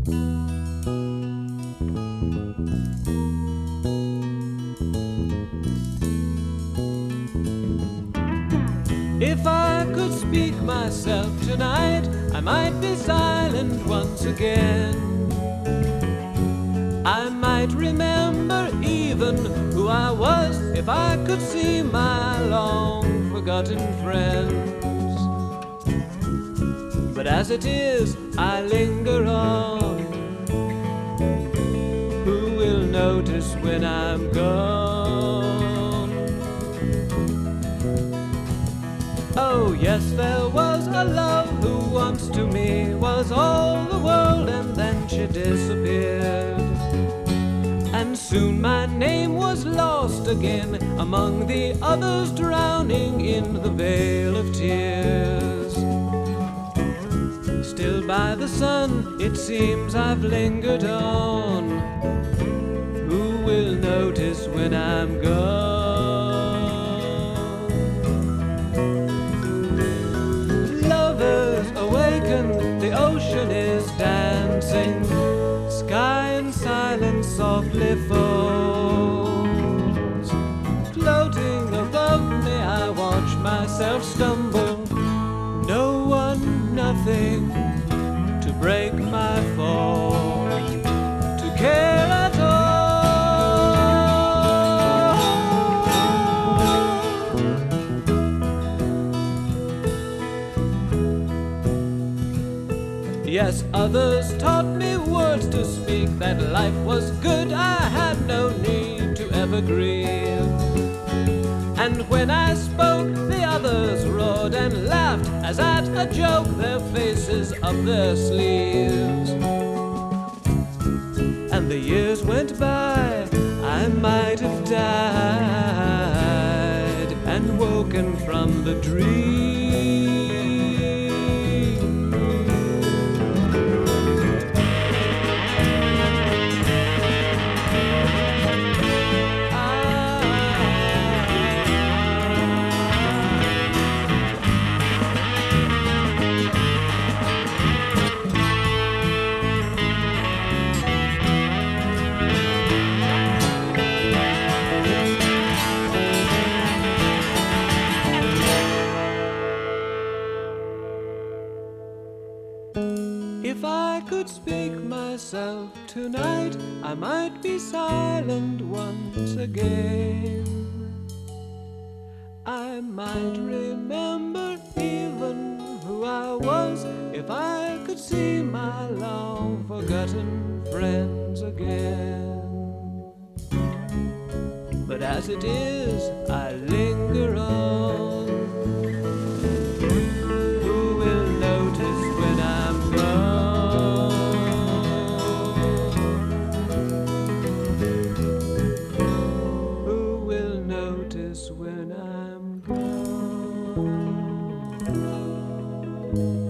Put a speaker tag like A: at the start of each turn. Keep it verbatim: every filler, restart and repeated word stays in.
A: If I could speak myself tonight, I might be silent once again. I might remember even who I was if I could see my long forgotten friends. But as it is, I linger on. Who will notice when I'm gone? Oh yes, there was a love who once to me was all the world, and then she disappeared. And soon my name was lost again among the others drowning in the veil of tears. Still by the sun it seems I've lingered on. Who will notice when I'm gone? The ocean is dancing, sky in silence softly falls. Floating above me I watch myself stumble. No one, nothing to break my fall, to care at all. Yes, others taught me words to speak, that life was good, I had no need to ever grieve. And when I spoke, the others roared and laughed as at a joke, their faces up their sleeves. And the years went by, I might have died and woken from the dream. If I could speak myself tonight, I might be silent once again. I might remember even who I was if I could see my long forgotten friends again. But as it is, I linger on. Who will notice when I'm gone? Who will notice when I'm gone?